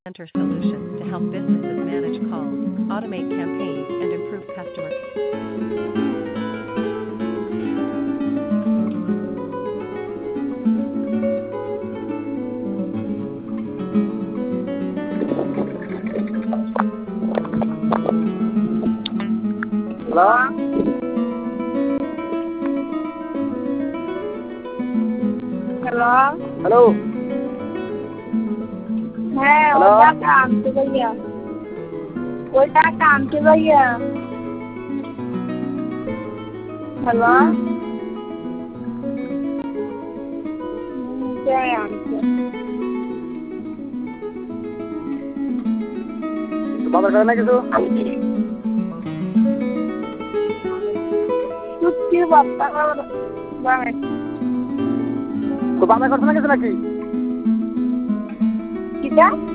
Center solutions to help businesses manage calls, automate campaigns, and improve customer. Hello? Hello hello है hello ओटा काम से भैया ओटा काम से भैया हेलो क्या काम से बाबा करना किसो कुछ बात बात तो बाबा करना किसो नाकी कितना